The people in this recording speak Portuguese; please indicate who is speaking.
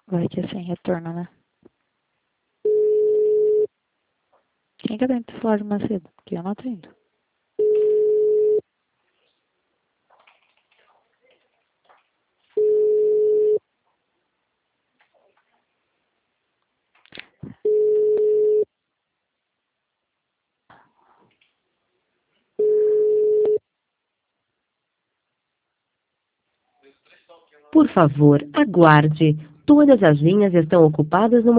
Speaker 1: Vai que é sem retorno, né? Quem que atende o celular de Macedo? Porque eu não atendo.
Speaker 2: Por favor, aguarde. Todas as linhas estão ocupadas no